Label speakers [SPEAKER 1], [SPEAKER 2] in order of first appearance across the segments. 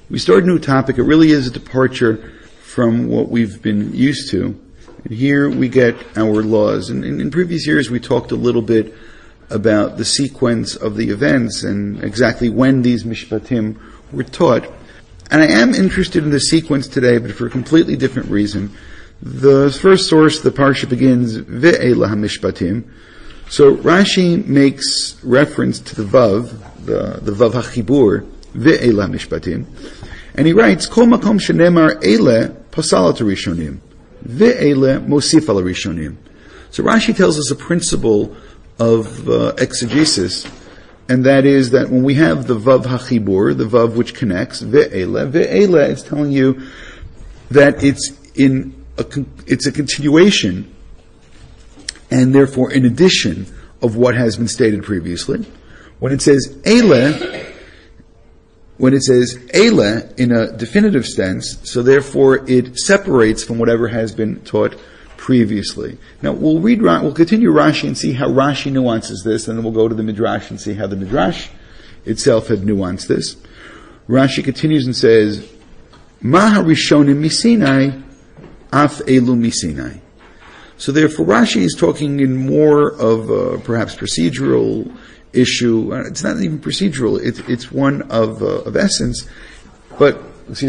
[SPEAKER 1] We start a new topic. It really is a departure from what we've been used to. And here we get our laws. And in previous years we talked a little bit about the sequence of the events and exactly when these mishpatim were taught. And I am interested in the sequence today, but for a completely different reason. The first source, the parsha begins, Ve'elah HaMishpatim. So Rashi makes reference to the Vav, the Vav HaChibur, Ve'elah HaMishpatim. And he writes, Kol makom shenemar ele pasalat rishonim, ve'ele mosif al rishonim. So Rashi tells us a principle of exegesis, and that is that when we have the Vav HaChibur, the Vav which connects, ve'ele is telling you that it's a continuation, and therefore in addition of what has been stated previously. When it says ele in a definitive sense, so therefore it separates from whatever has been taught previously. Now we'll continue Rashi and see how Rashi nuances this, and then we'll go to the Midrash and see how the Midrash itself had nuanced this. Rashi continues and says, Ma harishonim misinai, af elu misinai. So therefore Rashi is talking in more of a perhaps procedural issue. It's not even procedural, it's one of essence, but,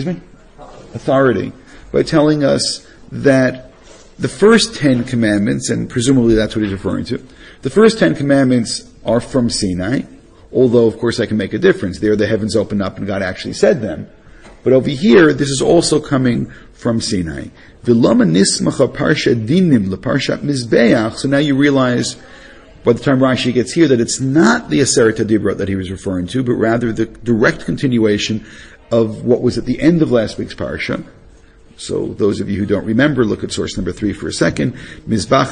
[SPEAKER 1] authority, by telling us that the first 10 commandments, and presumably that's what he's referring to, the first 10 commandments are from Sinai, although of course I can make a difference. There the heavens opened up and God actually said them. But over here, this is also coming from Sinai. V'lama nismacha parsha dinim leparshat mizbeach. So now you realize, by the time Rashi gets here, that it's not the Aseret HaDibrot that he was referring to, but rather the direct continuation of what was at the end of last week's parsha. So those of you who don't remember, look at source number 3 for a second. Mizbach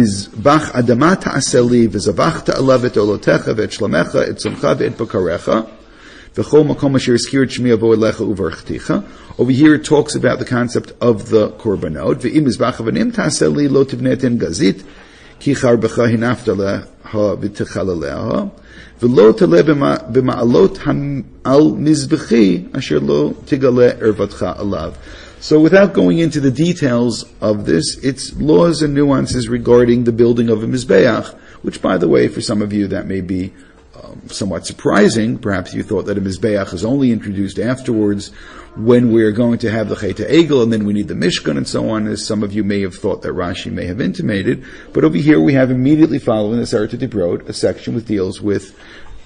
[SPEAKER 1] adama ta'aseli v'zavachta alav et olotecha v'et shlomecha et tzomcha v'et bakarecha v'chol makom asher iskir shmi avo elecha uvarchticha. Over here it talks about the concept of the korbanot. V'im mizbach avanim ta'aseli lo tivnetin gazit ki charbecha hinafta leha v'techalaleha v'lo tale b'ma'alot al mizbechi asher lo tigale ervatcha alav. So without going into the details of this, it's laws and nuances regarding the building of a Mizbeach, which, by the way, for some of you that may be somewhat surprising. Perhaps you thought that a Mizbeach is only introduced afterwards when we're going to have the Chet HaEgel and then we need the Mishkan and so on, as some of you may have thought that Rashi may have intimated. But over here we have immediately following the Aseret HaDibrot, a section which deals with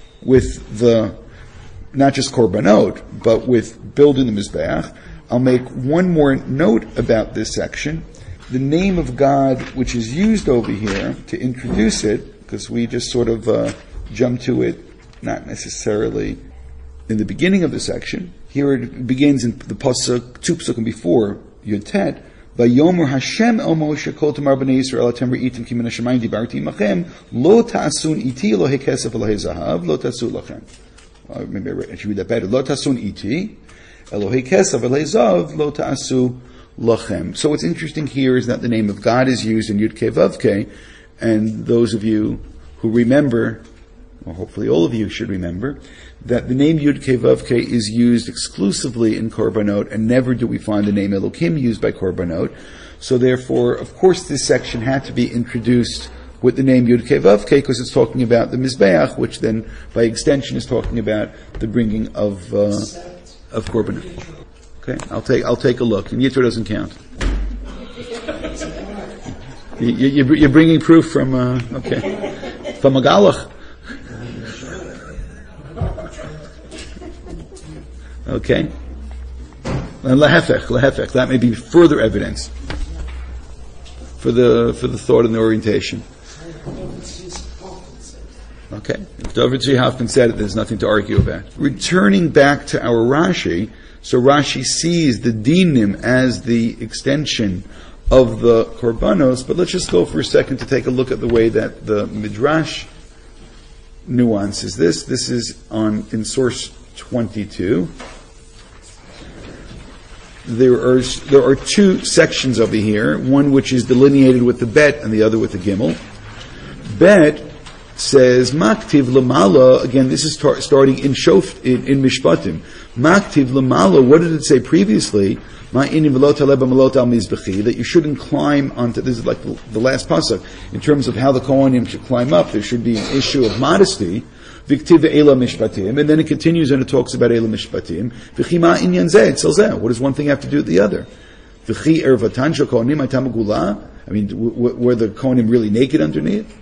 [SPEAKER 1] the, not just Korbanot, but with building the Mizbeach. I'll make one more note about this section. The name of God, which is used over here to introduce it, because we just sort of jump to it, not necessarily in the beginning of the section. Here it begins in the pasuk, 2 pasukim before Yud Tet. Vayomer Hashem el Moshe kol tamar b'nei Yisrael atem re'itim ki min hashamayim dibarti imachem lo ta'asun iti lo hekesef lo hezahav lo ta'asu lachem. Maybe I should read that better. Lo ta'asun iti Elohei Kesav Elezav Lo Ta'asu Lachem. So what's interesting here is that the name of God is used in Yud Kei Vav Kei, and those of you who remember, or hopefully all of you should remember, that the name Yud Kei Vav Kei is used exclusively in Korbanot, and never do we find the name Elohim used by Korbanot. So therefore, of course, this section had to be introduced with the name Yud Kei Vav Kei, because it's talking about the Mizbeach, which then, by extension, is talking about the bringing of Korbanot. Okay, I'll take a look. And Yitro doesn't count. You're bringing proof from from a Galach. Okay, and lehefech. That may be further evidence for the thought and the orientation. Okay, if David J. Hoffman said it, there's nothing to argue about. Returning back to our Rashi, so Rashi sees the dinim as the extension of the korbanos, but let's just go for a second to take a look at the way that the Midrash nuances this. This is in source 22. There are two sections over here, one which is delineated with the bet and the other with the gimel. Bet says Maktiv Lamala, again this is starting in Mishpatim. Maktiv lamalo, what did it say previously? That you shouldn't climb onto, this is like the last pasuk, in terms of how the Kohanim should climb up, there should be an issue of modesty. And then it continues and it talks about Eila Mishpatim. What does one thing have to do with the other? I mean, were the Kohanim really naked underneath?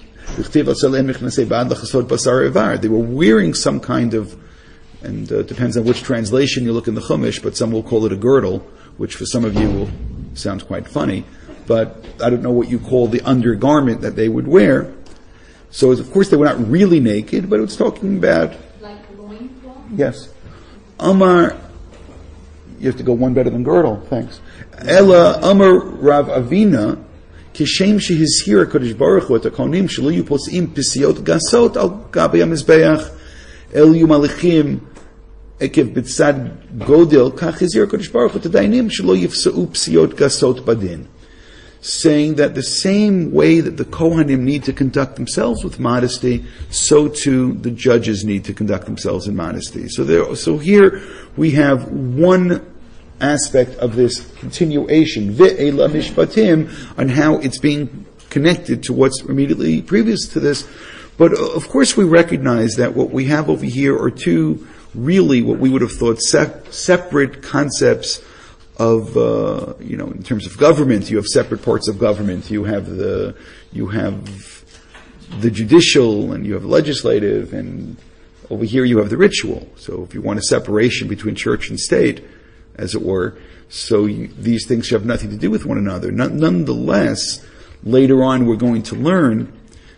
[SPEAKER 1] They were wearing some kind of, and depends on which translation you look in the Chumash, but some will call it a girdle, which for some of you will sound quite funny, but I don't know what you call the undergarment that they would wear. So of course they were not really naked, but it was talking about...
[SPEAKER 2] Like loincloth?
[SPEAKER 1] Yes. Amar, you have to go one better than girdle, thanks. Ella Amar Rav Avina, Kishem shehizhira Kodesh Baruch Hu et hakohanim shelo yu pos'im pisiot gasot al gabi hamizbeach el yu malichim ekev b'tzad godel kach hizhira Kodesh Baruch Hu tadainim shelo yifsa'u pisiot gasot badin, saying that the same way that the Kohanim need to conduct themselves with modesty, so too the judges need to conduct themselves in modesty. So here we have one aspect of this continuation, ve'ela mishpatim, on how it's being connected to what's immediately previous to this. But of course we recognize that what we have over here are two really what we would have thought separate concepts of, in terms of government. You have separate parts of government. You have the judicial and you have legislative, and over here you have the ritual. So if you want a separation between church and state, as it were, these things have nothing to do with one another. Nonetheless, later on we're going to learn,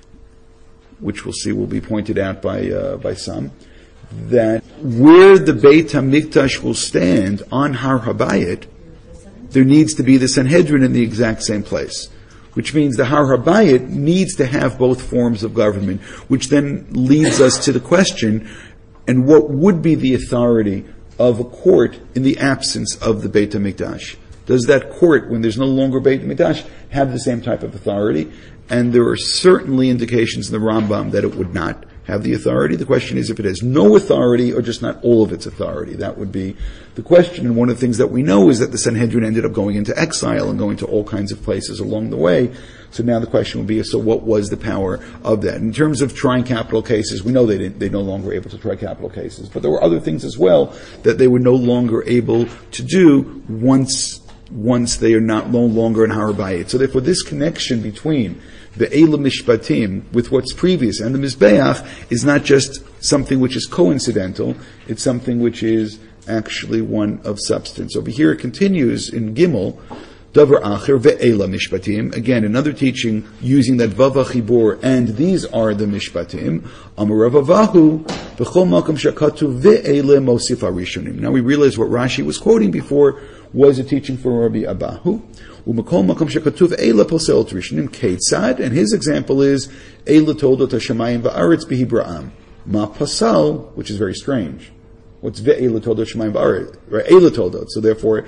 [SPEAKER 1] which we'll see will be pointed out by some, that where the Beit HaMikdash will stand on Har HaBayit, there needs to be the Sanhedrin in the exact same place. Which means the Har HaBayit needs to have both forms of government, which then leads us to the question, and what would be the authority of a court in the absence of the Beit HaMikdash? Does that court, when there's no longer Beit HaMikdash, have the same type of authority? And there are certainly indications in the Rambam that it would not have the authority. The question is if it has no authority or just not all of its authority. That would be the question. And one of the things that we know is that the Sanhedrin ended up going into exile and going to all kinds of places along the way. So now the question would be, so what was the power of that? In terms of trying capital cases, we know they no longer were able to try capital cases. But there were other things as well that they were no longer able to do once they are no longer in Har HaBayit. So therefore this connection between the Eila Mishpatim with what's previous and the Mizbeach is not just something which is coincidental, it's something which is actually one of substance. Over here it continues in Gimel, Davar Acher ve'Eila Mishpatim. Again, another teaching using that Vava Chibur, and these are the Mishpatim. Amar Rav Avahu b'chol makom shekatuv ve'Eila mosif harishonim. Now we realize what Rashi was quoting before was a teaching from Rabbi Abahu. U'mekol makom shekatuv Eila posel harishonim keitzad, and his example is Eila toldot hashamayim va'aretz b'hibra'am. Ma pasal, which is very strange. What's ve'Eila toldot hashamayim va'aretz? Right, Eila toldot. So therefore,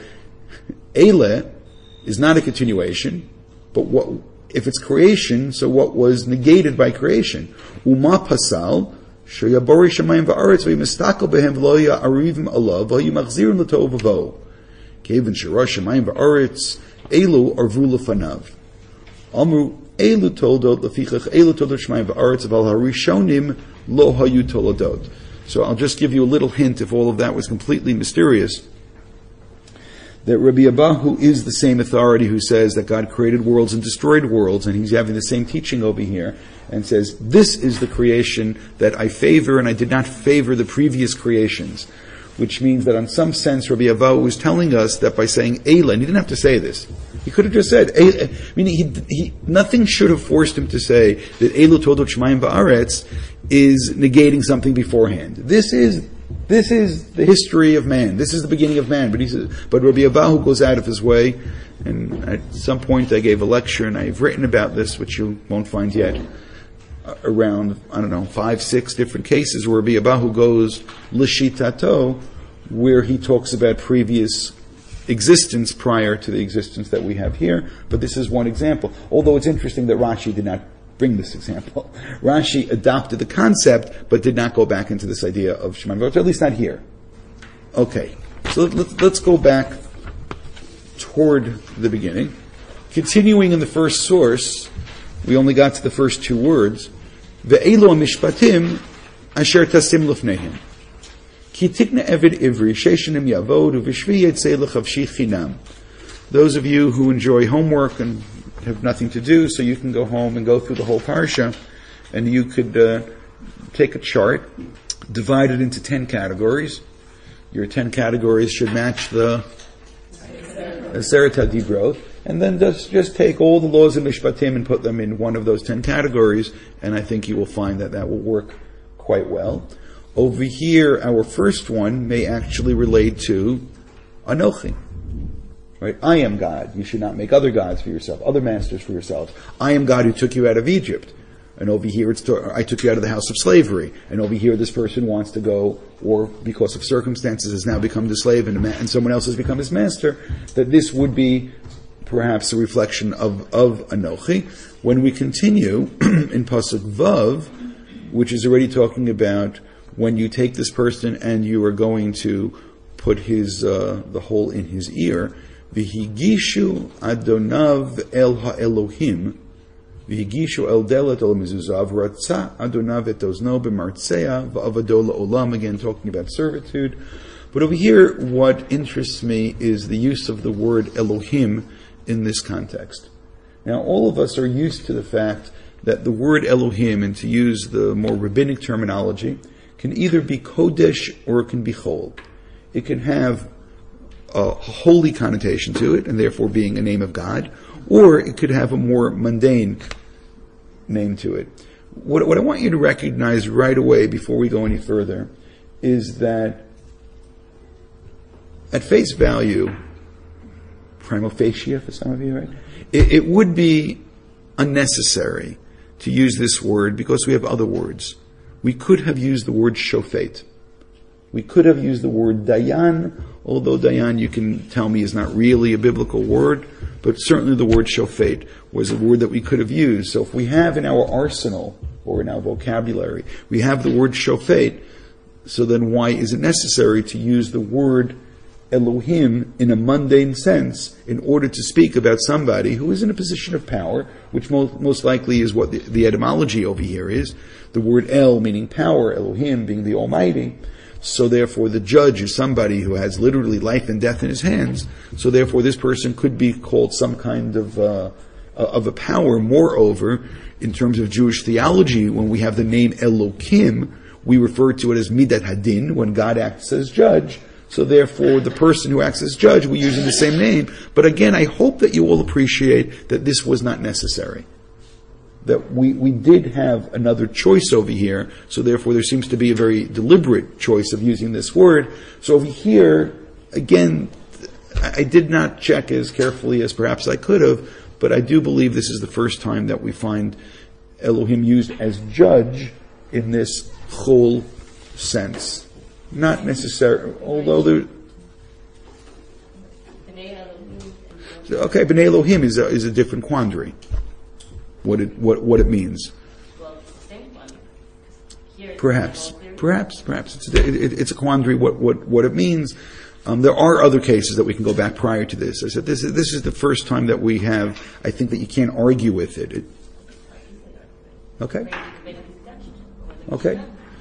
[SPEAKER 1] Eila is not a continuation, but what if it's creation? So what was negated by creation? Uma pasal sheyabori shamayim va'aretz v'yimistakol behem v'lo ya'arivim alav v'yimachzirim l'tov v'vo kevin shara shamayim va'aretz elu arvu l'fanav amru elu toldot lefichach elu toldot shamayim va'aretz v'al harishonim lo hayu toldot. So I'll just give you a little hint, if all of that was completely mysterious, that Rabbi Abahu is the same authority who says that God created worlds and destroyed worlds, and he's having the same teaching over here, and says, this is the creation that I favor, and I did not favor the previous creations. Which means that in some sense Rabbi Abahu was telling us that by saying Eila, and he didn't have to say this, he could have just said, meaning nothing should have forced him to say that Eila Todot Shemayim Va'aretz is negating something beforehand. This is the history of man. This is the beginning of man. But Rabbi Abahu goes out of his way, and at some point I gave a lecture, and I've written about this, which you won't find yet, around, 5-6 different cases where Rabbi Abahu goes l'shitato, where he talks about previous existence prior to the existence that we have here. But this is one example. Although it's interesting that Rashi did not bring this example. Rashi adopted the concept, but did not go back into this idea of Shemayim Va'aretz, at least not here. Okay, so let's go back toward the beginning. Continuing in the first source, we only got to the first two words. Ve'elu mishpatim asher tasim lefnehem. Ki tikna eved ivri sheishanim yavod uvishvi yetzei lechavshi chinam. Those of you who enjoy homework and have nothing to do, so you can go home and go through the whole parsha, and you could take a chart, divide it into 10 categories. Your 10 categories should match the Aseret HaDibrot, and then just take all the laws of Mishpatim and put them in one of those 10 categories, and I think you will find that will work quite well. Over here, our first one may actually relate to Anochi. Right? I am God. You should not make other gods for yourself, other masters for yourselves. I am God who took you out of Egypt. And over here, I took you out of the house of slavery. And over here, this person wants to go, or because of circumstances has now become the slave and someone else has become his master, that this would be perhaps a reflection of Anochi. When we continue in Pasuk Vav, which is already talking about when you take this person and you are going to put the hole in his ear, V'higishu Adonav el ha'Elohim, V'higishu el delet el mezuzav, Ratza Adonav et ozno b'martzea, v'avado la'olam, again talking about servitude. But over here, what interests me is the use of the word Elohim in this context. Now, all of us are used to the fact that the word Elohim, and to use the more rabbinic terminology, can either be Kodesh or it can be Chol. It can have a holy connotation to it, and therefore being a name of God, or it could have a more mundane name to it. What I want you to recognize right away before we go any further is that at face value, prima facie for some of you, right? It would be unnecessary to use this word because we have other words. We could have used the word shofet. We could have used the word dayan, although dayan, you can tell me, is not really a biblical word, but certainly the word shofet was a word that we could have used. So if we have in our arsenal, or in our vocabulary, we have the word shofet, so then why is it necessary to use the word Elohim in a mundane sense in order to speak about somebody who is in a position of power, which most likely is what the etymology over here is. The word El meaning power, Elohim being the Almighty. So therefore the judge is somebody who has literally life and death in his hands. So therefore this person could be called some kind of a power. Moreover, in terms of Jewish theology, when we have the name Elokim, we refer to it as Midat Hadin, when God acts as judge. So therefore, the person who acts as judge, we use in the same name. But again, I hope that you all appreciate that this was not necessary. That we did have another choice over here, so therefore there seems to be a very deliberate choice of using this word. So over here, again, I did not check as carefully as perhaps I could have, but I do believe this is the first time that we find Elohim used as judge in this chol sense. Not necessarily, although there... Okay, B'nai Elohim is a different quandary. What it means.
[SPEAKER 2] Well, it's the same one. Here
[SPEAKER 1] Perhaps it's a quandary. What it means. There are other cases that we can go back prior to this. I said this is the first time that we have. I think that you can't argue with it. Okay. Okay.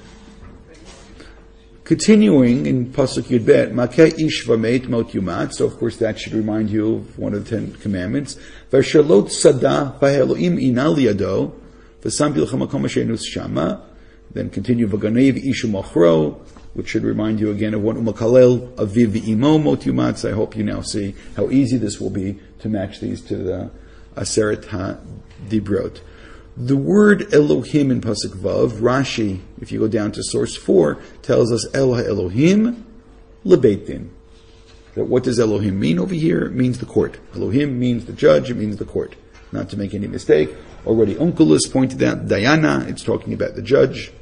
[SPEAKER 1] Continuing in Pasuk Yud Bet, Makeh ish v'meit mot yumat. So of course that should remind you of one of the 10 Commandments. V'shalot sada v'Elohim ina liyado v'sam bilchem makom asher nus shama. Then continue v'ganev ishu machro, which should remind you again of what umakalel aviv v'imo mot yumat. So I hope you now see how easy this will be to match these to the Aseret HaDibrot. The word Elohim in Pasuk Vav, Rashi, if you go down to source 4, tells us El HaElohim Lebeit Din. That what does Elohim mean over here? It means the court. Elohim means the judge, it means the court. Not to make any mistake. Already Onkelos pointed out Dayana, it's talking about the judge.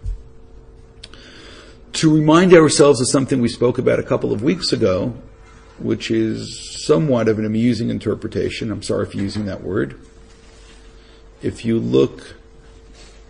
[SPEAKER 1] To remind ourselves of something we spoke about a couple of weeks ago, which is somewhat of an amusing interpretation. I'm sorry for using that word. If you look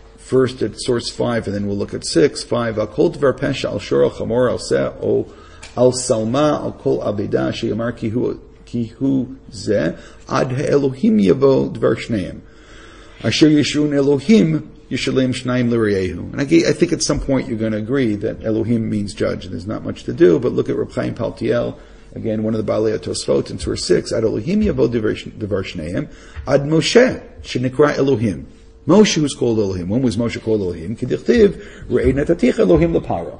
[SPEAKER 1] first at source 5 and then we'll look at 6, 5, Akol Dvar Pesha Al Shor Al Chamor Al Seh O Al Salma, Al Kol Abeda, Sheyamar Kihu Zeh, Ad Elohim Yavo Dvar Shneim. Asher Yeshun Elohim, Yishalem Shnaim L'Reyehu. And I think at some point you're going to agree that Elohim means judge, and there's not much to do, but look at Reb Chaim Paltiel, again, one of the Baalei Tosfot in Surah 6, Ad Elohim Yavo Dvar Shneim, Ad Moshe, Shenikra Elohim. Moshe who's called Elohim. When was Moshe called Elohim? K'dichtiv, Re'ei Natatich Elohim L'Paro.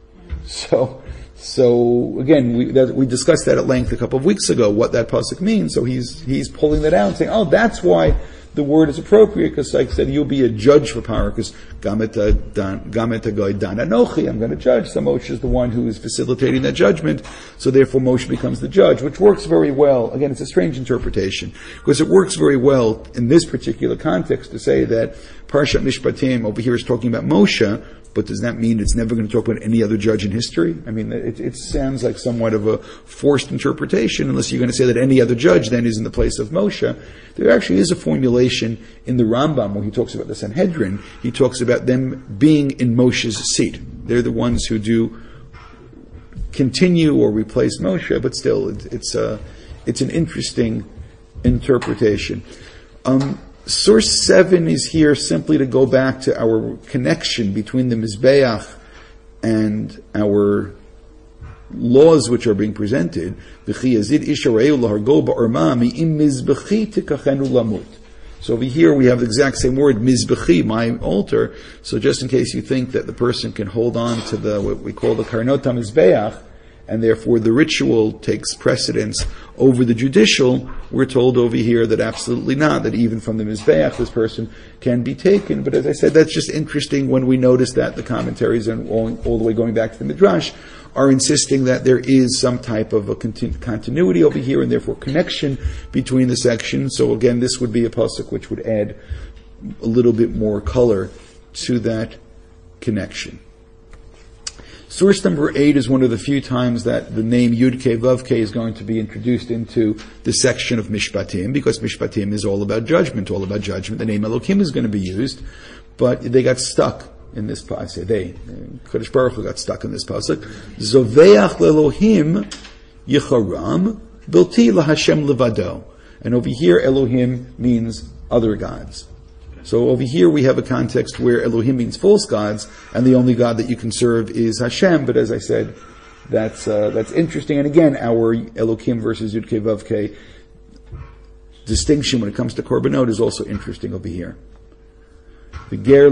[SPEAKER 1] So again, we discussed that at length a couple of weeks ago, what that pasuk means. So he's pulling that out and saying, oh, that's why the word is appropriate, because like I said, you'll be a judge for power, because Gameta Goy Dan Anochi, I'm going to judge. So Moshe is the one who is facilitating that judgment, so therefore Moshe becomes the judge, which works very well. Again, it's a strange interpretation, because it works very well in this particular context to say that Parshat Mishpatim over here is talking about Moshe, but does that mean it's never going to talk about any other judge in history? I mean, it sounds like somewhat of a forced interpretation, unless you're going to say that any other judge then is in the place of Moshe. There actually is a formulation in the Rambam where he talks about the Sanhedrin. He talks about them being in Moshe's seat. They're the ones who do continue or replace Moshe, but still, it's an interesting interpretation. Source 7 is here simply to go back to our connection between the Mizbeach and our laws which are being presented. So over here we have the exact same word, Mizbechi, my altar. So just in case you think that the person can hold on to what we call the Karnot HaMizbeach, and therefore the ritual takes precedence over the judicial, we're told over here that absolutely not, that even from the Mizbeach this person can be taken. But as I said, that's just interesting when we notice that the commentaries, and all the way going back to the Midrash, are insisting that there is some type of a continuity over here, and therefore connection between the sections. So again, this would be a pasuk which would add a little bit more color to that connection. Source number 8 is one of the few times that the name Yud-Kei Vav-Kei is going to be introduced into the section of Mishpatim, because Mishpatim is all about judgment. The name Elohim is going to be used, but they got stuck in this pasuk. Kodesh Baruch Hu got stuck in this pasuk. Zoveach leElohim Yecharam Bilti LaHashem Levado. And over here, Elohim means other gods. So over here we have a context where Elohim means false gods, and the only God that you can serve is Hashem. But as I said, that's interesting. And again, our Elohim versus Yud-Kei Vav-Kei distinction when it comes to Korbanot is also interesting over here. Again,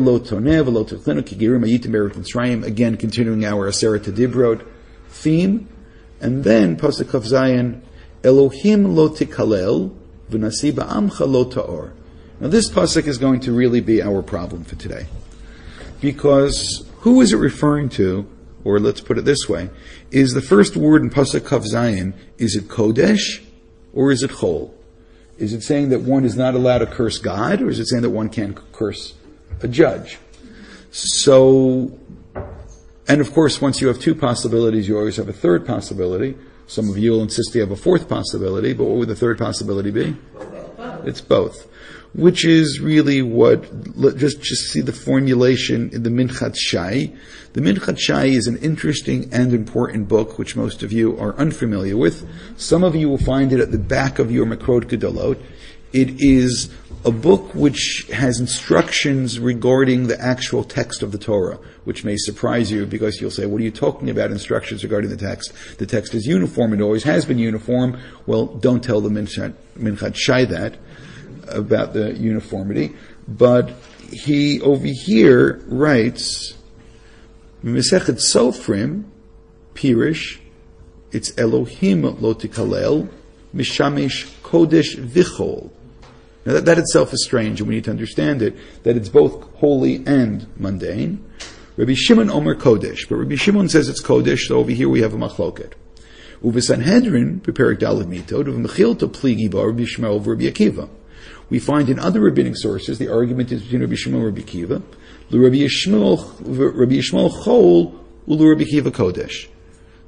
[SPEAKER 1] continuing our Aseret Dibrot theme. And then, Pasuk Kaf Zayin, Elohim lo tikalel, v'nasi ba'amcha lo ta'or. Now this pasuk is going to really be our problem for today. Because who is it referring to, or let's put it this way, is the first word in pasuk Kaf Zayin, is it Kodesh or is it Chol? Is it saying that one is not allowed to curse God, or is it saying that one can't curse a judge? So, and of course once you have two possibilities, you always have a third possibility. Some of you will insist you have a fourth possibility, but what would the third possibility be? It's both. Which is really just see the formulation in the Minchat Shai. The Minchat Shai is an interesting and important book, which most of you are unfamiliar with. Some of you will find it at the back of your Makrot Gedolot. It is a book which has instructions regarding the actual text of the Torah, which may surprise you, because you'll say, what are you talking about, instructions regarding the text? The text is uniform, it always has been uniform. Well, don't tell the Minchat Shai that, about the uniformity. But he over here writes, Mesechet Sofrim, Pirish, it's Elohim lo tikalel, Mishamesh Kodesh Vichol. Now that itself is strange, and we need to understand it, that it's both holy and mundane. Rabbi Shimon Omer Kodesh, but Rabbi Shimon says it's Kodesh, so over here we have a machloket. Uve Sanhedrin, Perik Daled Mitod, Uve Mechilto Pligi Bar Rabbi Shmuel over Rabbi Akiva. We find in other rabbinic sources, the argument is between Rabbi Shmuel and Rabbi Akiva, Rabbi Yishmael Chol, Ulu Rabbi Akiva Kodesh.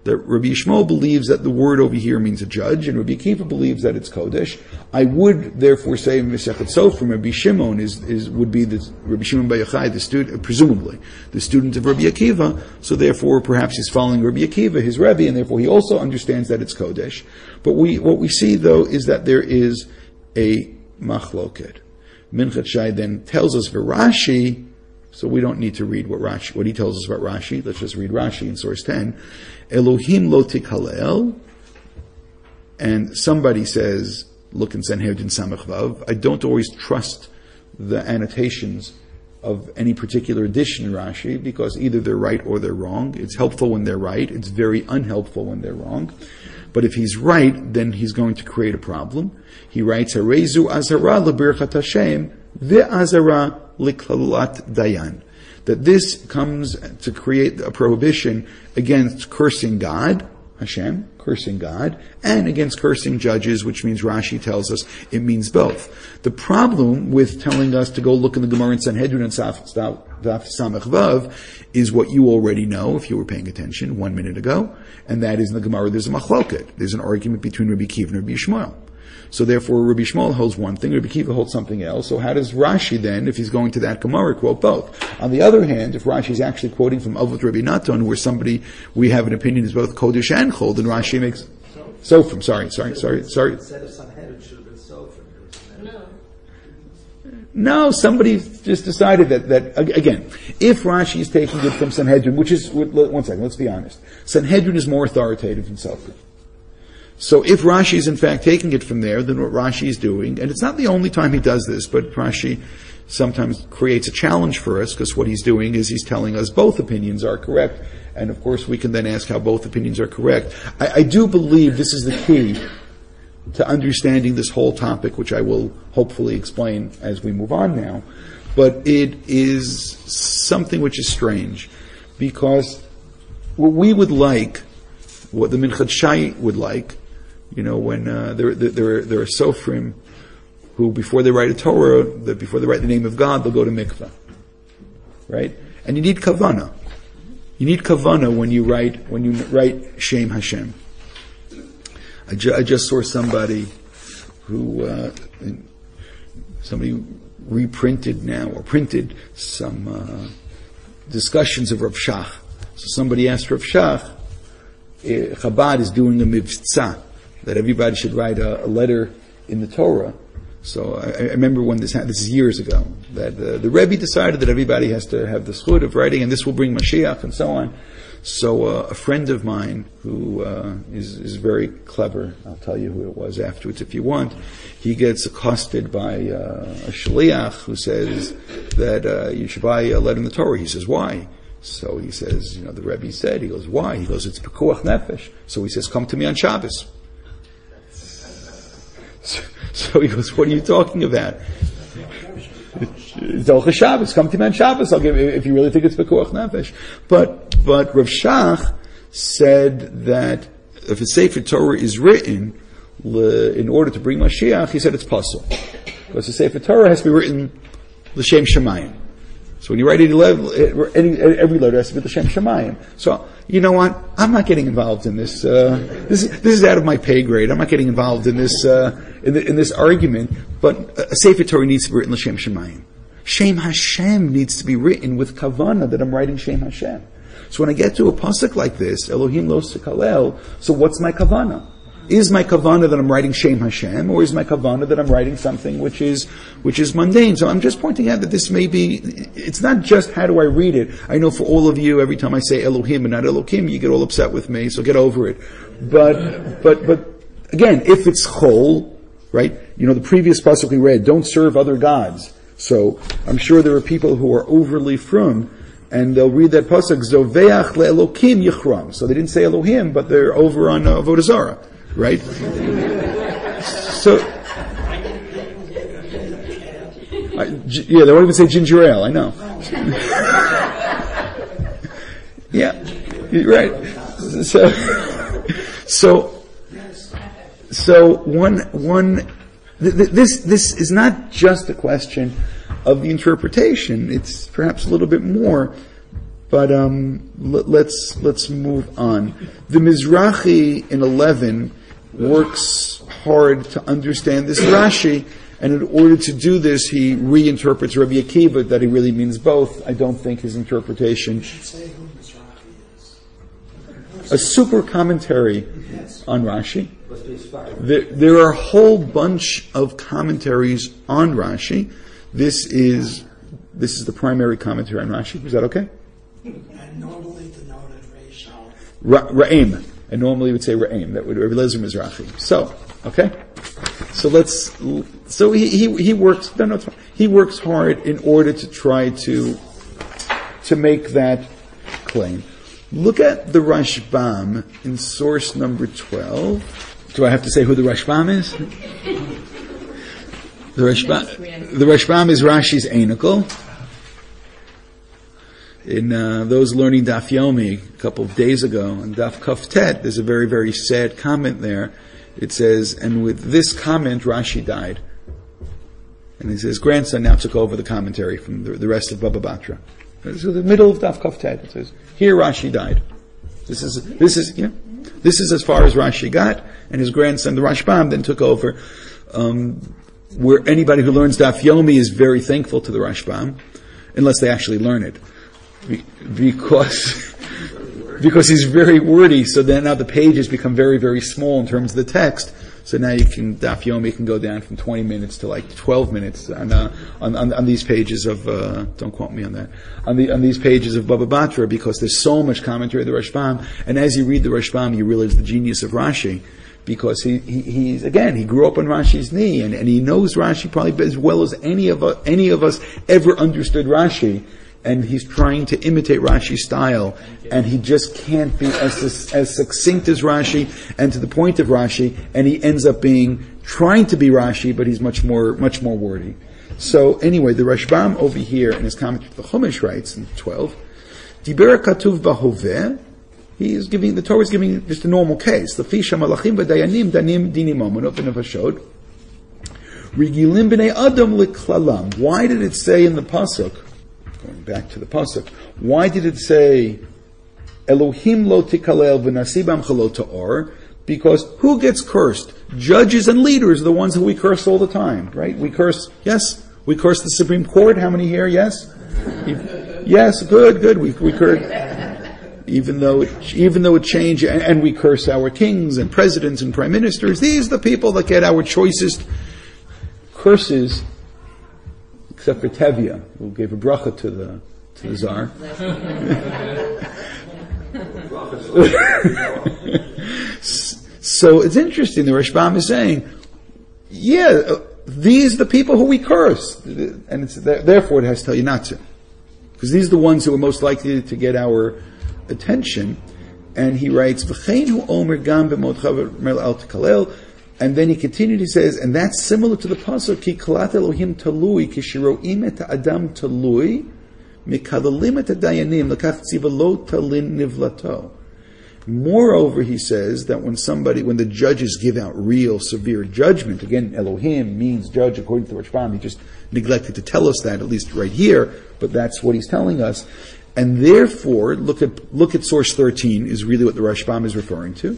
[SPEAKER 1] that Rabbi Yishmael believes that the word over here means a judge, and Rabbi Akiva believes that it's Kodesh. I would therefore say Mesechet Sofrim, Rabbi Shimon would be the Rabbi Shimon Bar Yochai, the student, presumably the student of Rabbi Akiva. So therefore, perhaps he's following Rabbi Akiva, his Rebbe, and therefore he also understands that it's Kodesh. But what we see though is that there is a machloket. Minchat Shai then tells us Rashi. So we don't need to read what he tells us about Rashi. Let's just read Rashi in source 10. Elohim lo tikhalel. And somebody says, look in Sanhedrin Samach Vav, I don't always trust the annotations of any particular edition in Rashi because either they're right or they're wrong. It's helpful when they're right. It's very unhelpful when they're wrong. But if he's right, then he's going to create a problem. He writes, Harezu azara lebirchat Hashem ve'azara liklalat dayan. That this comes to create a prohibition against cursing God, Hashem, cursing God, and against cursing judges, which means Rashi tells us it means both. The problem with telling us to go look in the Gemara in Sanhedrin and Daf Samach Vav is what you already know, if you were paying attention 1 minute ago, and that is in the Gemara there's a machloket. There's an argument between Rabbi Akiva and Rabbi Yishmael. So therefore, Rabbi Yishmael holds one thing, Rabbi Akiva holds something else. So how does Rashi then, if he's going to that Gemara, quote both? On the other hand, if Rashi is actually quoting from Avot Rabbi Natan, where we have an opinion is both Kodesh and Chol, then Rashi makes Sofrim. Sorry.
[SPEAKER 3] Instead of Sanhedrin, should have been Sofrim.
[SPEAKER 1] No, somebody just decided that again, if Rashi is taking it from Sanhedrin, which is, one second, let's be honest. Sanhedrin is more authoritative than Sofrim. So if Rashi is in fact taking it from there, then what Rashi is doing, and it's not the only time he does this, but Rashi sometimes creates a challenge for us, because what he's doing is he's telling us both opinions are correct, and of course we can then ask how both opinions are correct. I do believe this is the key to understanding this whole topic, which I will hopefully explain as we move on now, but it is something which is strange, because what we would like, what the Minchat Shai would like, when there are Sofrim who, before they write a Torah, before they write the name of God, they'll go to mikveh, right? And you need kavana. You need kavana when you write Shem Hashem. I just saw somebody who somebody reprinted now or printed some discussions of Rav Shach. So somebody asked Rav Shach, Chabad is doing a mivtza, that everybody should write a letter in the Torah. So I remember when this happened, this is years ago, that the Rebbe decided that everybody has to have the schut of writing, and this will bring Mashiach and so on. So a friend of mine who is very clever, I'll tell you who it was afterwards if you want, he gets accosted by a shliach who says that you should buy a letter in the Torah. He says, why? So he says, the Rebbe said, he goes, why? He goes, it's pekuach nefesh. So he says, come to me on Shabbos. So he goes, what are you talking about? It's Zolcha Shabbos, come to me on Shabbos, I'll give if you really think it's pekuach nefesh. But Rav Shach said that if a Sefer Torah is written in order to bring Mashiach, he said it's pasul. Because the Sefer Torah has to be written l'shem Shemayim. So when you write every letter has to be l'shem Shemayim. So, you know what? I'm not getting involved in this. This is out of my pay grade. I'm not getting involved in this in this argument. But a Sefer Torah needs to be written l'shem Shemayim. Shem Hashem needs to be written with kavana that I'm writing Shem Hashem. So when I get to a pasuk like this, Elohim lo sekalel, so what's my kavana? Is my kavana that I'm writing Shem Hashem, or is my kavana that I'm writing something which is mundane? So I'm just pointing out that this may be, it's not just how do I read it. I know for all of you, every time I say Elohim and not Elohim, you get all upset with me, so get over it. But again, if it's chol, right? The previous pasuk we read, don't serve other gods. So I'm sure there are people who are overly frum, and they'll read that pasuk, Zoveach le'elokim yichram. So they didn't say Elohim, but they're over on Avodah Zarah. Right? So, they won't even say ginger ale, I know. Yeah, right. This is not just a question of the interpretation, it's perhaps a little bit more. But let's move on. The Mizrahi in 11 works hard to understand this Rashi, and in order to do this, he reinterprets Rabbi Akiva that he really means both. I don't think his interpretation.
[SPEAKER 4] Say who Mizrahi is.
[SPEAKER 1] A super commentary on Rashi.
[SPEAKER 3] Must be inspired.
[SPEAKER 1] There are a whole bunch of commentaries on Rashi. This is the primary commentary on Rashi. Is that okay?
[SPEAKER 4] And normally denoted Reish.
[SPEAKER 1] Ra'im. And normally we would say Ra'im. That would be Eliezer Mizrahi. So, okay? So he works, he works hard in order to try to make that claim. Look at the Rashbam in source number 12. Do I have to say who the Rashbam is? The Rashbam is Rashi's Einikel. In those learning Daf Yomi a couple of days ago, on Daf Kaftet, there's a very, very sad comment there. It says, and with this comment, Rashi died. And his grandson now took over the commentary from the rest of Baba Batra. So the middle of Daf Kaftet, it says, here Rashi died. This is as far as Rashi got, and his grandson, the Rashbam, then took over. Where anybody who learns Daf Yomi is very thankful to the Rashbam, unless they actually learn it. Because he's very wordy, so then now the pages become very, very small in terms of the text. So now Daf Yomi can go down from 20 minutes to like 12 minutes on these pages of, don't quote me on that, on these pages of Baba Batra, because there's so much commentary of the Rashbam, and as you read the Rashbam, you realize the genius of Rashi, because he grew up on Rashi's knee, and he knows Rashi probably as well as any of us ever understood Rashi. And he's trying to imitate Rashi's style, and he just can't be as succinct as Rashi and to the point of Rashi, and he ends up trying to be Rashi, but he's much more wordy. So anyway, the Rashbam over here in his commentary to the Chumash writes in 12, Diber Katuv Bahoveh, the Torah is giving just a normal case. The Fisha Malachim V'Dayanim Danim Dinim Amonot V'Nefashot Regilim B'nei Adam L'Klalam. Why did it say in the pasuk? Going back to the pasuk, why did it say Elohim lo tikalel v'nasibam chalo ta'or? Because who gets cursed? Judges and leaders are the ones who we curse all the time, right? We curse the Supreme Court. How many here? Yes? Yes, good. We curse, even though it changed, and we curse our kings and presidents and prime ministers. These are the people that get our choicest curses. Except for Tevye, who gave a bracha to the Tsar. So it's interesting, the Rashbam is saying, these are the people who we curse. And therefore it has to tell you not to. Because these are the ones who are most likely to get our attention. And he writes, V'chein hu omer gam b'modcha v'mer al t'kalel. And then he continued, he says, and that's similar to the pasuk, Ki kalat Elohim talui, ki shiro'im et adam talui, mikadalim et dayanim, l'kach tziva lo talin nivlato. Moreover, he says that when the judges give out real severe judgment, again, Elohim means judge according to the Rashbam, he just neglected to tell us that, at least right here, but that's what he's telling us. And therefore, look at source 13 is really what the Rashbam is referring to.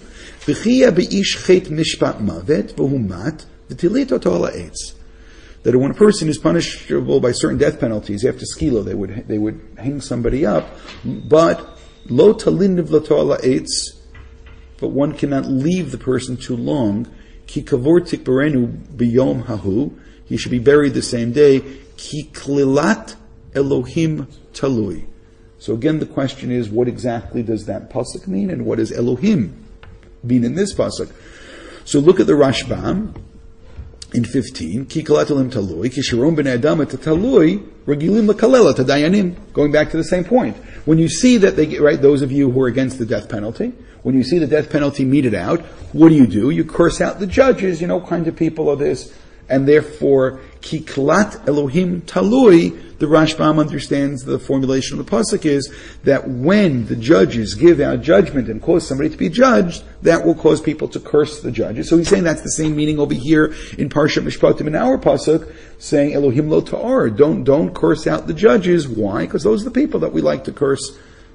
[SPEAKER 1] That when a person is punishable by certain death penalties, after skila, they would hang somebody up, but lo talin nivlato ala eitz, but one cannot leave the person too long. Ki kavor tikbarenu biyom hahu, he should be buried the same day. Ki klilat Elohim talui. So again, the question is, what exactly does that pasuk mean, and what does Elohim mean in this pasuk? So look at the Rashbam in 15. Ki kalat Elohim talui, ki shirom b'nei adam et talui, regilim l'kalela tadayanim. Going back to the same point. When you see that those of you who are against the death penalty, when you see the death penalty meted out, what do? You curse out the judges, what kind of people are this? And therefore, ki kalat Elohim talui, the Rashbam understands the formulation of the pasuk is that when the judges give out judgment and cause somebody to be judged, that will cause people to curse the judges. So he's saying that's the same meaning over here in Parshat Mishpatim in our pasuk, saying Elohim lo ta'ar, don't curse out the judges. Why? Because those are the people that we like to curse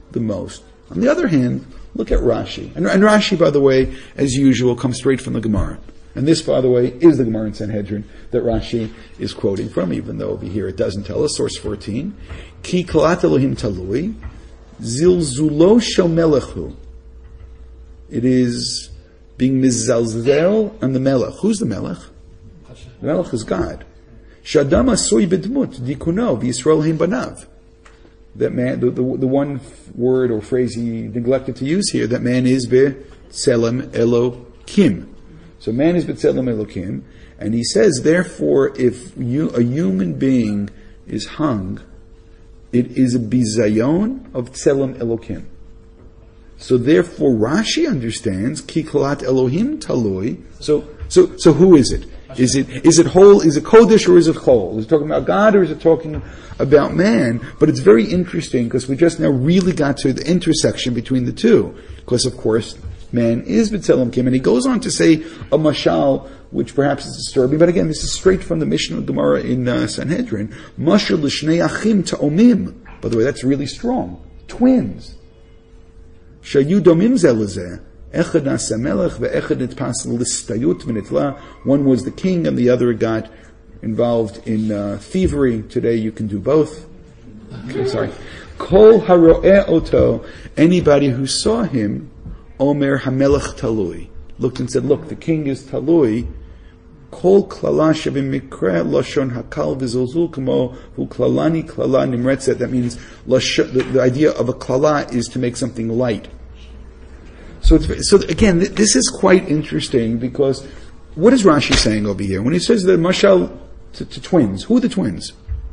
[SPEAKER 1] the most. On the other hand, look at Rashi. And Rashi, by the way, as usual, comes straight from the Gemara. And this, by the way, is the Gemara in Sanhedrin that Rashi is quoting from, even though over here it doesn't tell us. Source 14. Ki kalat Elohim talui, zilzulo shel melechu. It is being mizalzel on the melech. Who's the melech? The melech is God. Shadam asoi b'dmut dikuno v'Yisrael him banav. That man, the one word or phrase he neglected to use here, that man is b'tselem Elokim. So man is b'tselem Elokim, and he says, therefore, if a human being is hung, it is a bizayon of tselem Elokim. So therefore, Rashi understands ki kalat Elohim taloi. So who is it? Is it whole? Is it kodesh or is it chol? Is it talking about God or is it talking about man? But it's very interesting because we just now really got to the intersection between the two. Because of course, man is b'tselem kim, and he goes on to say a mashal, which perhaps is disturbing. But again, this is straight from the Mishnah Gemara in Sanhedrin. Mashal l'shnei achim ta'omim. By the way, that's really strong. Twins. Shayu domim zelazeh. Echad nasamelech ve'echad nitpas l'stayut v'nitla. One was the king and the other got involved in thievery. Today you can do both. Okay, sorry. Kol haro'eh oto. Anybody who saw him, Omer hamelech talui. Looked and said, look, the king is talui. Kol klala shavim mikra lashon hakal v'zulzul kamo hu klalani klala nimretzet. That means the idea of a klala is to make something light. So again, this is quite interesting because what is Rashi saying over here? When he says the mashal to twins, who are the twins?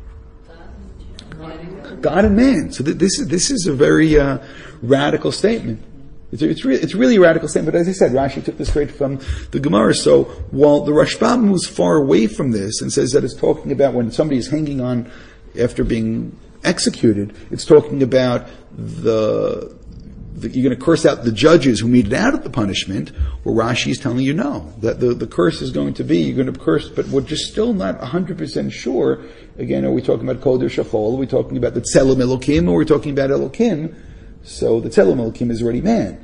[SPEAKER 1] God and man. So this is a very radical statement. It's really a radical statement. But as I said, Rashi took this straight from the Gemara. So while the Rashbam moves far away from this and says that it's talking about when somebody is hanging on after being executed, it's talking about you're going to curse out the judges who meted out the punishment, where Rashi is telling you no, that the curse is going to be, you're going to curse, but we're just still not 100% sure. Again, are we talking about Kodesh or Chol? Are we talking about the Tselem Elokim, or are we talking about Elokim? So the Tselem Elokim is already man,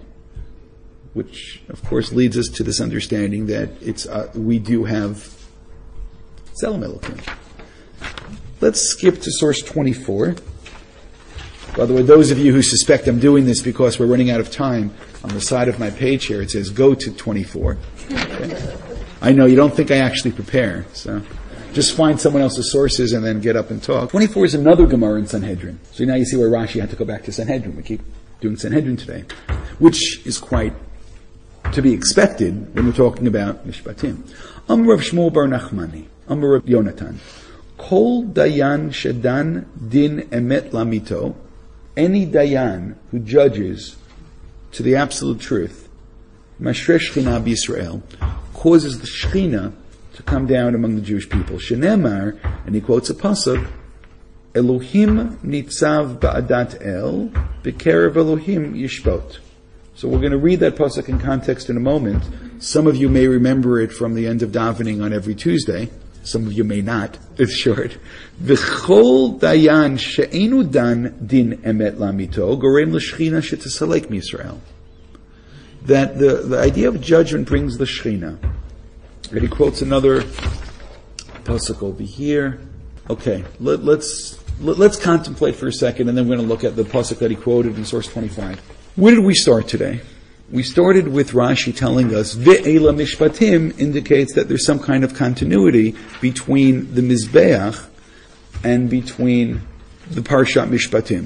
[SPEAKER 1] which of course leads us to this understanding that we do have Tselem Elokim. Let's skip to source 24. By the way, those of you who suspect I'm doing this because we're running out of time, on the side of my page here it says go to 24. Okay? I know you don't think I actually prepare, so just find someone else's sources and then get up and talk. 24 is another Gemara in Sanhedrin. So now you see where Rashi had to go back to Sanhedrin. We keep doing Sanhedrin today, which is quite to be expected when we're talking about Mishpatim. Amr Rav Shmuel bar Nachmani, Amr Rav Yonatan, Kol Dayan Shedan Din Emet Lamito. Any Dayan who judges to the absolute truth, Mashre Shechina b'Yisrael, causes the Shechina to come down among the Jewish people. Shenemar, and he quotes a pasuk, Elohim nitzav ba'adat el, b'kerev Elohim yishpot. So we're going to read that pasuk in context in a moment. Some of you may remember it from the end of davening on every Tuesday. Some of you may not. It's short. V'chol dayan she'enu dan din emet lamito gorem l'shchina shetesalek miYisrael. That the idea of judgment brings the Shechina. And he quotes another pasuk over here. Okay, let's contemplate for a second, and then we're going to look at the pasuk that he quoted in source 25. Where did we start today? We started with Rashi telling us Ve'ela Mishpatim indicates that there's some kind of continuity between the Mizbeach and between the Parshat Mishpatim.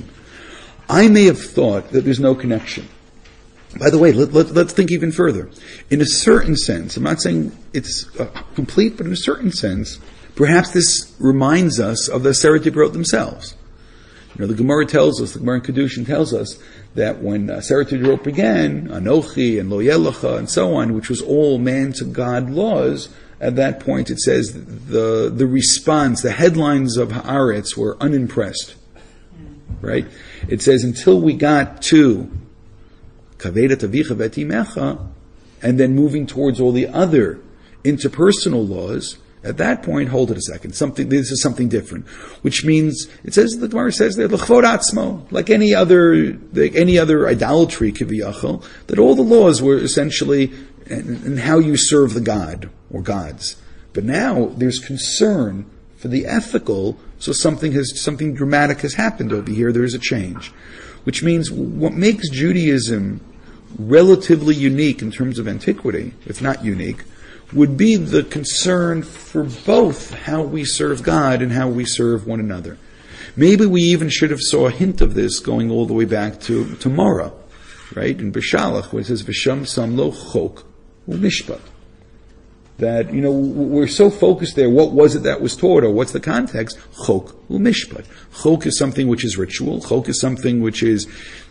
[SPEAKER 1] I may have thought that there's no connection. By the way, let's think even further. In a certain sense, I'm not saying it's complete, but in a certain sense, perhaps this reminds us of the Aseret Dibrot themselves. The Gemara tells us, the Gemara in Kedushin tells us that when Aseret Dibrot began, Anochi and Lo Yelecha and so on, which was all man to God laws, at that point it says the response, the headlines of Haaretz were unimpressed. Right? It says until we got to Kavedat Avicha V'Timecha, and then moving towards all the other interpersonal laws, At that point, hold it a second. This is something different. Which means, the Gemara says there, l'chvod atzmo, like any other idolatry, kiviyachol, that all the laws were essentially in how you serve the god, or gods. But now, there's concern for the ethical, so something dramatic has happened over here, there's a change. Which means, what makes Judaism relatively unique in terms of antiquity, if not unique, would be the concern for both how we serve God and how we serve one another. Maybe we even should have saw a hint of this going all the way back to Morah, right? In Beshalach, where it says, V'sham samlo chok u'mishpat. That, we're so focused there, what was it that was taught, or what's the context? Chok u'mishpat. Chok is something which is ritual. Chok is something which is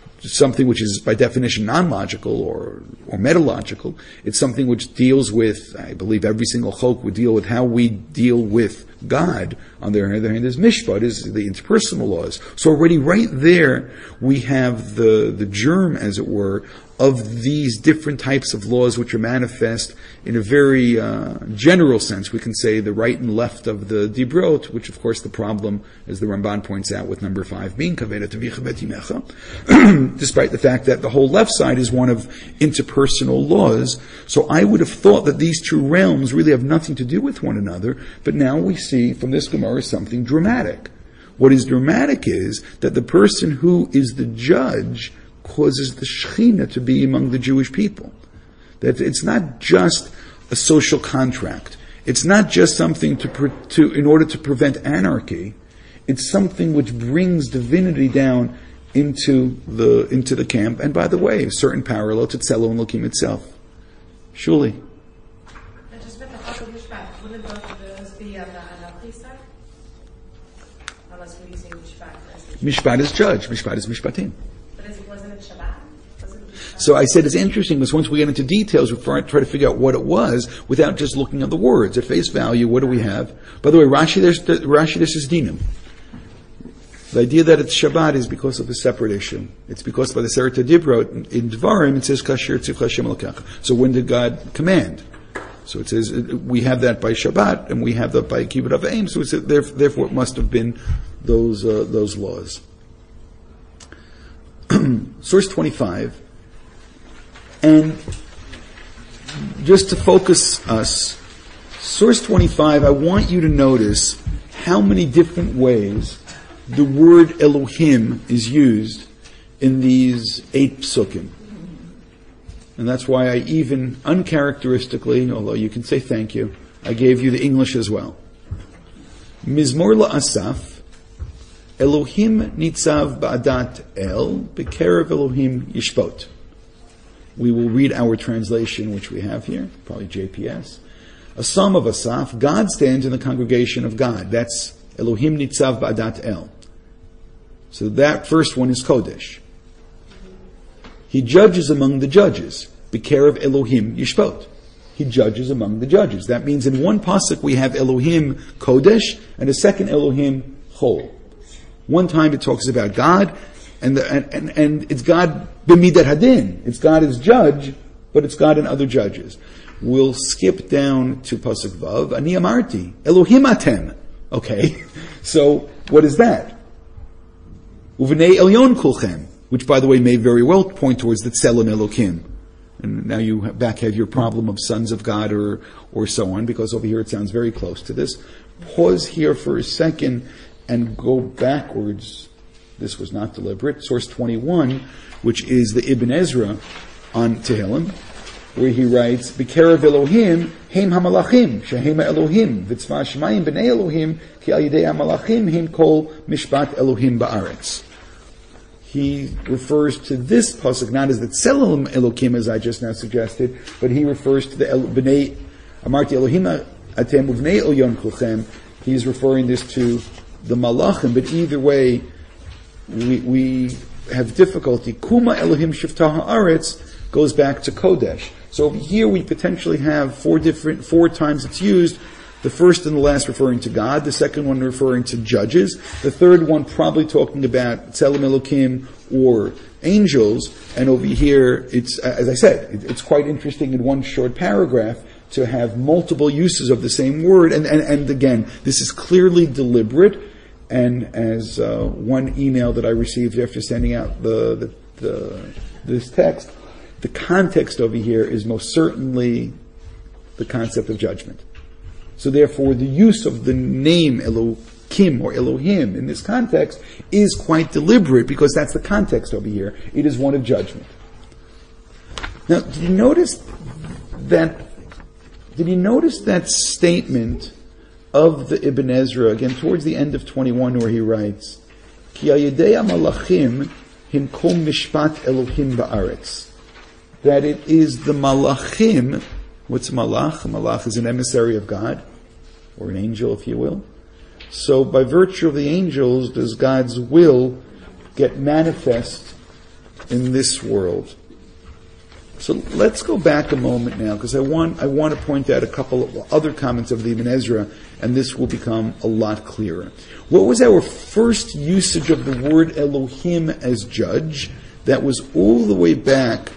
[SPEAKER 1] by definition non-logical or metalogical. It's something which deals with, I believe every single chok would deal with how we deal with God. On the other hand, there's mishpat, is the interpersonal laws. So already right there, we have the germ, as it were, of these different types of laws which are manifest in a very general sense. We can say the right and left of the dibrot, which of course the problem, as the Ramban points out with number 5 being kavedet avicha bet imecha, despite the fact that the whole left side is one of interpersonal laws. So I would have thought that these two realms really have nothing to do with one another, but now we see from this Gemara something dramatic. What is dramatic is that the person who is the judge causes the Shekhinah to be among the Jewish people. That it's not just a social contract. It's not just something in order to prevent anarchy. It's something which brings divinity down into the camp. And by the way, a certain parallel to Tzelo and Elokim itself. Shuli.
[SPEAKER 5] Just with the Chok Mishpat, wouldn't both of those be on the priest side? Unless we're using Mishpat.
[SPEAKER 1] Mishpat is judge. Mishpat is Mishpatim.
[SPEAKER 5] Wasn't it Shabbat?
[SPEAKER 1] So I said it's interesting because once we get into details, we try to figure out what it was without just looking at the words. At face value, what do we have? By the way, Rashi, this is Dinim. The idea that it's Shabbat is because of a separate issue. It's because by the Seret Dibrot in Dvarim, it says, Kasher tzivcha Hashem Elokecha. So when did God command? So it says, we have that by Shabbat, and we have that by Kibbut Avayim, so it's, therefore it must have been those laws. Source 25, and just to focus us, source 25, I want you to notice how many different ways the word Elohim is used in these 8 psukim. And that's why I even uncharacteristically, although you can say thank you, I gave you the English as well. Mizmor la'asaf, Elohim nitzav ba'adat el, bekerev Elohim yishpot. We will read our translation, which we have here, probably JPS. A psalm of Asaph, God stands in the congregation of God. That's Elohim nitzav ba'adat el. So that first one is Kodesh. He judges among the judges. Bekerev Elohim yishpot. He judges among the judges. That means in one pasuk we have Elohim Kodesh, and a second Elohim Chol. One time it talks about God, and it's God b'midat hadin. It's God as judge, but it's God and other judges. We'll skip down to pasuk vav. Ani amarti Elohim atem. Okay, so what is that? Uvnei elyon kulchem, which by the way may very well point towards the Tzelem Elokim. And now you have your problem of sons of God or so on, because over here it sounds very close to this. Pause here for a second and go backwards. This was not deliberate. Source 21, which is the Ibn Ezra on Tehillim, where he writes, B'kerev Elohim, Heim HaMalachim, Shehema Elohim, V'tzva Shemayim B'nei Elohim, Ki Al Yidei HaMalachim, Heim Kol Mishpat Elohim Ba'aretz. He refers to this pasuk not as the Tzelem Elokim, as I just now suggested, but he refers to the B'nei Amarti Elohim Atem Uvnei Elyon Kulchem. He's referring this to the Malachim, but either way, we have difficulty. Kuma Elohim Shiftah Haaretz goes back to Kodesh. So over here we potentially have four times it's used. The first and the last referring to God, the second one referring to judges, the third one probably talking about Tzelem Elokim or angels, and over here, it's, as I said, it's quite interesting in one short paragraph to have multiple uses of the same word, and again, this is clearly deliberate, and as one email that I received after sending out this text, the context over here is most certainly the concept of judgment. So therefore, the use of the name Elohim or Elohim in this context is quite deliberate, because that's the context over here. It is one of judgment. Now, did you notice that statement of the Ibn Ezra, again, towards the end of 21, where he writes, Ki ayidei malachim himkom mishpat Elohim ba'aretz. That it is the malachim. What's a malach? A malach is an emissary of God, or an angel, if you will. So by virtue of the angels, does God's will get manifest in this world? So let's go back a moment now, because I want to point out a couple of other comments of the Ibn Ezra, and this will become a lot clearer. What was our first usage of the word Elohim as judge? That was all the way back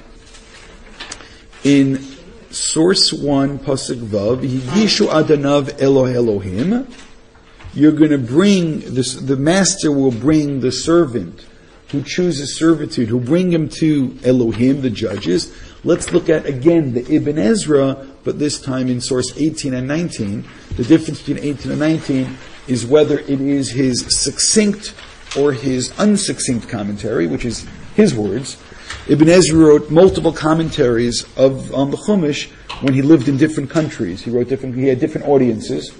[SPEAKER 1] in source 1, Pasuk Vav, Yigishu Adanav Elohim. You're going to bring this, the master will bring the servant who chooses servitude, who bring him to Elohim, the judges. Let's look at, again, the Ibn Ezra, but this time in source 18 and 19. The difference between 18 and 19 is whether it is his succinct or his unsuccinct commentary, which is his words. Ibn Ezra wrote multiple commentaries on the Chumash when he lived in different countries. He had different audiences,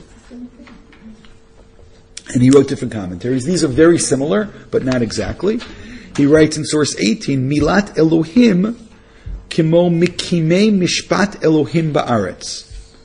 [SPEAKER 1] and he wrote different commentaries. These are very similar, but not exactly. He writes in source 18, Milat Elohim kimo mikimei mishpat Elohim ba'aretz.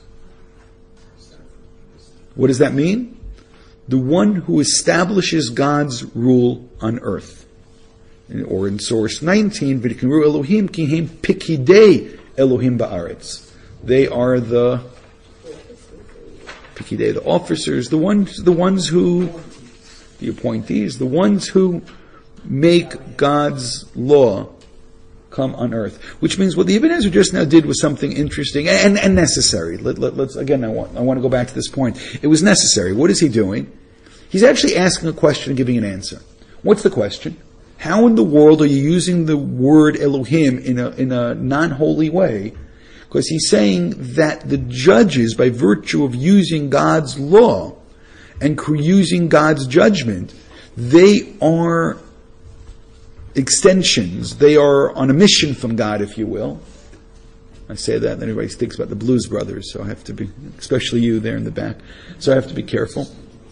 [SPEAKER 1] What does that mean? The one who establishes God's rule on earth. Or in source 19, V'dikru Elohim kihem pikidei Elohim ba'aretz. They are the pikidei, the officers, the ones who, the appointees, the ones who make God's law come on earth. Which means what the Ibn Ezra just now did was something interesting and necessary. Let's again, I want to go back to this point. It was necessary. What is he doing? He's actually asking a question and giving an answer. What's the question? How in the world are you using the word Elohim in a non-holy way? Because he's saying that the judges, by virtue of using God's law and using God's judgment, they are extensions. They are on a mission from God, if you will. I say that, and everybody thinks about the Blues Brothers, so I have to be, especially you there in the back, so I have to be careful.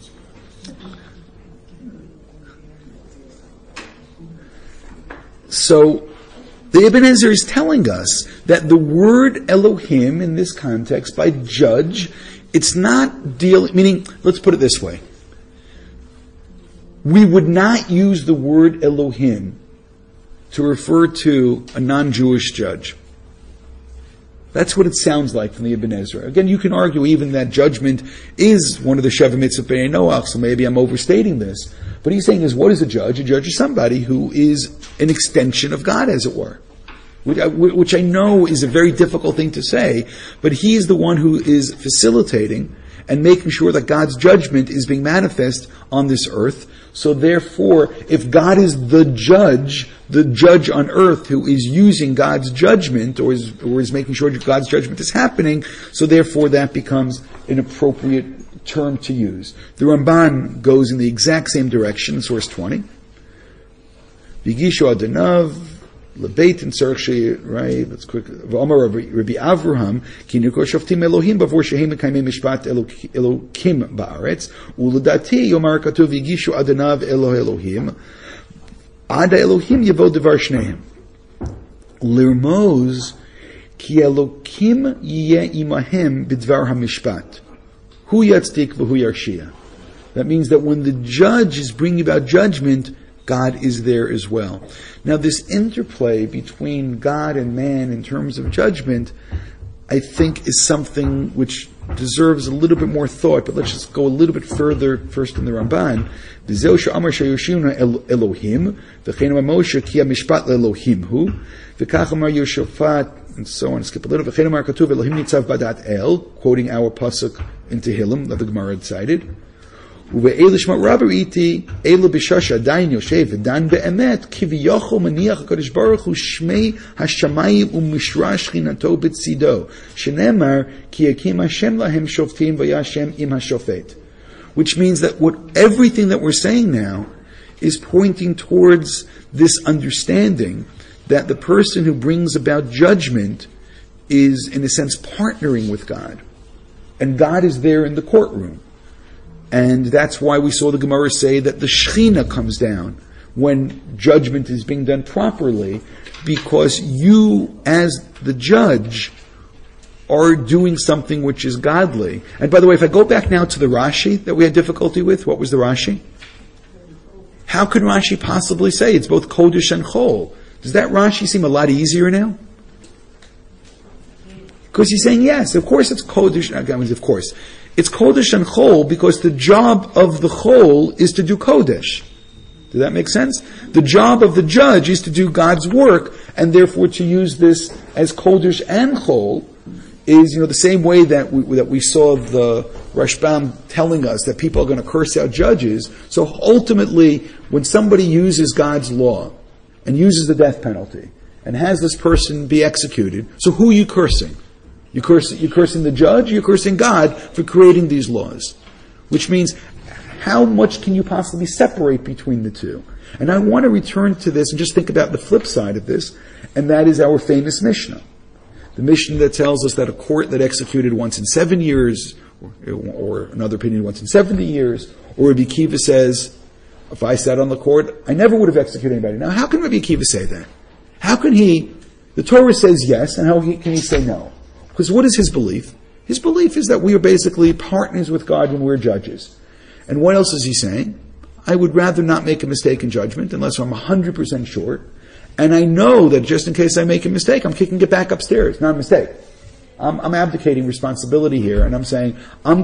[SPEAKER 1] So, the Ibn Ezra is telling us that the word Elohim in this context, by judge, it's not meaning, let's put it this way. We would not use the word Elohim to refer to a non-Jewish judge. That's what it sounds like from the Ibn Ezra. Again, you can argue even that judgment is one of the Sheva Mitzvah B'nai Noach, so maybe I'm overstating this. But he's saying is, what is a judge? A judge is somebody who is an extension of God, as it were. Which I know is a very difficult thing to say, but he is the one who is facilitating and making sure that God's judgment is being manifest on this earth. So therefore, if God is the judge on earth who is using God's judgment or is making sure that God's judgment is happening, so therefore that becomes an appropriate term to use. The Ramban goes in the exact same direction, source 20. V'gishu adanav lebeit and sarchi, right? Let's quick. V'amar Rabbi Avraham ki nikor shoftim Elohim bavor shehem mekaymei mishpat Elokim ba'aretz uledati yomar katuv v'gishu adanav Elohim ada Elohim yavo devar shneim lirmoz ki Elokim yiyeh imahem b'dvar hamishpat hu yatzdik v'hu yarshia. That means that when the judge is bringing about judgment, God is there as well. Now, this interplay between God and man in terms of judgment, I think, is something which deserves a little bit more thought, but let's just go a little bit further first in the Ramban. V'zeu she'amar she'yoshivna Elohim, v'chein amar Moshe ki ha'mishpat le'Elohim hu, v'kach amar Yoshafat and so on. Skip a little bit. Quoting our pasuk in Tehillim that the Gemara had cited. Which means that everything that we're saying now is pointing towards this understanding that the person who brings about judgment is, in a sense, partnering with God. And God is there in the courtroom. And that's why we saw the Gemara say that the Shekhinah comes down when judgment is being done properly, because you, as the judge, are doing something which is godly. And by the way, if I go back now to the Rashi that we had difficulty with, what was the Rashi? How could Rashi possibly say it's both Kodesh and Chol? Does that Rashi seem a lot easier now? Because he's saying, yes, of course it's Kodesh, of course. It's Kodesh and Chol because the job of the Chol is to do Kodesh. Does that make sense? The job of the judge is to do God's work, and therefore to use this as Kodesh and Chol is, the same way that we saw the Rashbam telling us that people are going to curse out judges. So ultimately, when somebody uses God's law and uses the death penalty and has this person be executed, so who are you cursing? You're cursing the judge, you're cursing God for creating these laws. Which means, how much can you possibly separate between the two? And I want to return to this and just think about the flip side of this, and that is our famous Mishnah. The Mishnah that tells us that a court that executed once in 7 years, or another opinion once in 70 years, or Rabbi Akiva says, if I sat on the court, I never would have executed anybody. Now, how can Rabbi Akiva say that? How can the Torah says yes, and how can he say no? Because what is his belief? His belief is that we are basically partners with God when we're judges. And what else is he saying? I would rather not make a mistake in judgment unless I'm 100% sure. And I know that just in case I make a mistake, I'm kicking it back upstairs. Not a mistake. I'm abdicating responsibility here, and I'm saying,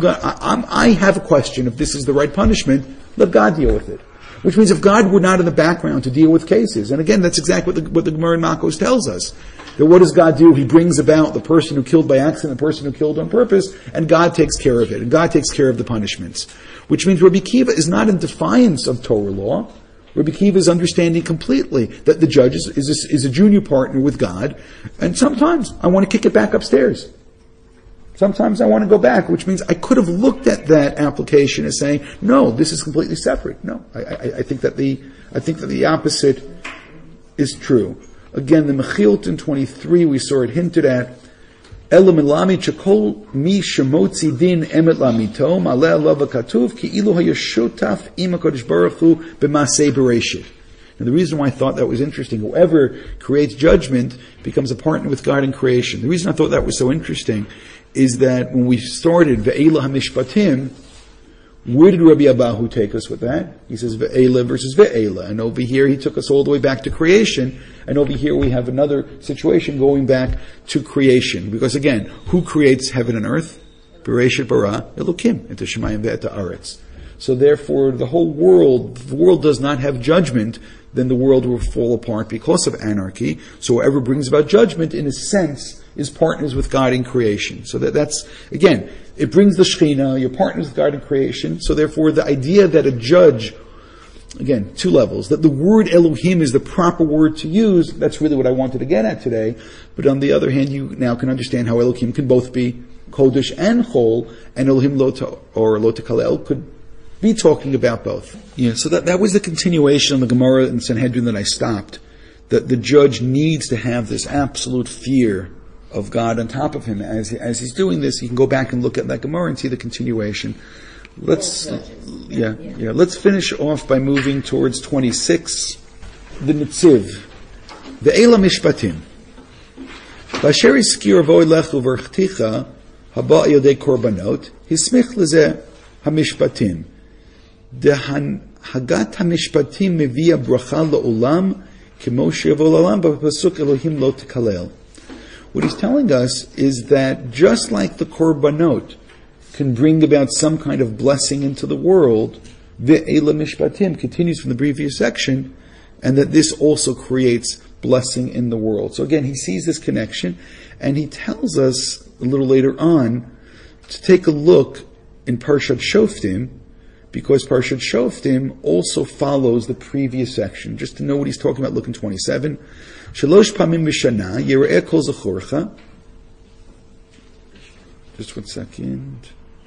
[SPEAKER 1] I have a question. If this is the right punishment, let God deal with it. Which means if God were not in the background to deal with cases, and again, that's exactly what the Gemara in Makos tells us. That what does God do? He brings about the person who killed by accident, the person who killed on purpose, and God takes care of it, and God takes care of the punishments. Which means Rabbi Akiva is not in defiance of Torah law. Rabbi Akiva is understanding completely that the judge is a junior partner with God, and sometimes I want to kick it back upstairs. Sometimes I want to go back, which means I could have looked at that application as saying, no, this is completely separate. No, I think that the opposite is true. Again, the Mechilot in 23, we saw it hinted at. Ela milami chekol mi shemotzi din emet lamito maleh alav katuv ki ilu hayashotaf im HaKadosh Baruch Hu b'masei bereshit. And the reason why I thought that was interesting, whoever creates judgment becomes a partner with God in creation. The reason I thought that was so interesting is that when we started Ve'ela HaMishpatim, where did Rabbi Abahu take us with that? He says Ve'ela versus Ve'ela. And over here he took us all the way back to creation. And over here we have another situation going back to creation. Because again, who creates heaven and earth? Bereshit bara Elokim, into Shemayim ve'eta aretz. So therefore the world does not have judgment, then the world will fall apart because of anarchy. So whoever brings about judgment, in a sense, is partners with God in creation. So that's, again, it brings the Shekhinah, you're partners with God in creation. So therefore the idea that a judge, again, two levels, that the word Elohim is the proper word to use, that's really what I wanted to get at today. But on the other hand, you now can understand how Elohim can both be Kodesh and Chol, and Elohim Lo Tekalel could be talking about both. Yeah, so that was the continuation of the Gemara in Sanhedrin that I stopped. That the judge needs to have this absolute fear of God on top of him. As he's doing this, he can go back and look at that Gemara and see the continuation. Let's finish off by moving towards 26, the Netziv. Ve'ela Mishpatim. V'asher iskir voy lechu v'rchticha haba yodei korbanot hismich lezeh hamishpatim. Hagat hamishpatim mevia bracha la'olam kemo she'yavo la'olam b'pasuk Elohim lo tekalel. What he's telling us is that just like the korbanot can bring about some kind of blessing into the world, ve'ela mishpatim continues from the previous section, and that this also creates blessing in the world. So again, he sees this connection, and he tells us a little later on to take a look in Parshat Shoftim, because Parshat Shoftim also follows the previous section. Just to know what he's talking about, look in 27. Shalosh pamim b'shana yera'eh kol zachorcha. Just 1 second.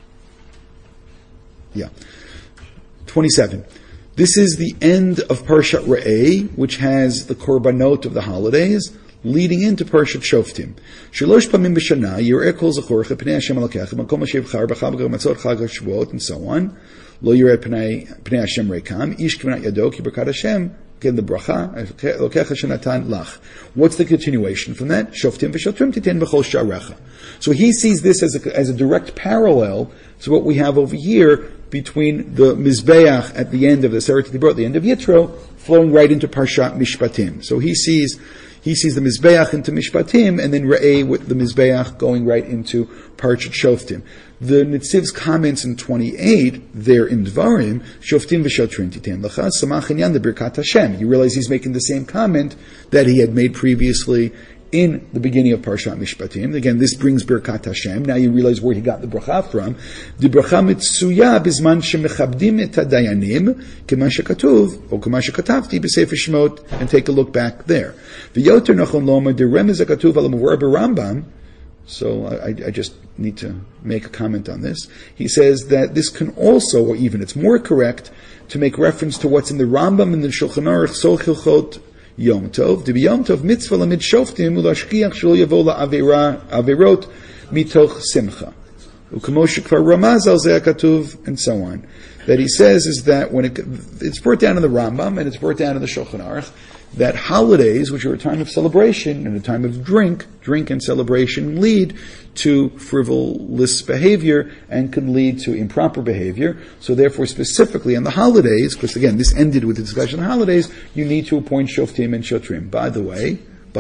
[SPEAKER 1] Yeah. 27. This is the end of Parshat Re'eh, which has the korbanot of the holidays, leading into Parshat Shoftim. Shalosh pamim b'shana yera'eh kol zachorcha p'nei Hashem alakecha makom asher yibchar b'chag matzot chag HaShavuot, and so on. Lo yireh p'nei Hashem reikam, ish k'venat yado ki b'rkat Hashem, again the bracha, lokecha shenatan lach. What's the continuation from that? Shoftim v'shotrim titen b'chol sha'arecha. So he sees this as a direct parallel to what we have over here between the Mizbeach at the end of the Seret Dibur, at the end of Yitro, flowing right into Parshat Mishpatim. So he sees the Mizbeach into Mishpatim, and then Re'eh with the Mizbeach going right into Parshat Shoftim. The Nitziv's comments in 28, there in Dvarim, Shoftim v'shotrim titen l'cha, samach inyan the Birkat Hashem. You realize he's making the same comment that he had made previously in the beginning of Parshat Mishpatim. Again, this brings Birkat Hashem. Now you realize where he got the bracha from. The bracha mitzuya bizman shemechabdim et hadayanim k'ma shekatuv, or k'ma shekatavti b'sefer Shemot, and take a look back there. V'yoter nachon loma de remez hakatuv al mavur b'Rambam. So I just need to make a comment on this. He says that this can also, or even it's more correct, to make reference to what's in the Rambam and the Shulchan Aruch, Sol Chilchot Yom Tov. To be Yom Tov mitzvah lamid shoftim ulashkiach shelo yavo la'averot mitoch simcha. Ukamo shekvar ramaz al zeh hakatuv, and so on. That he says is that when it's brought down in the Rambam and it's brought down in the Shulchan Aruch, that holidays, which are a time of celebration and a time of drink and celebration, lead to frivolous behavior and can lead to improper behavior. So therefore, specifically on the holidays, because again, this ended with the discussion of the holidays, you need to appoint shoftim and shotrim. By the way,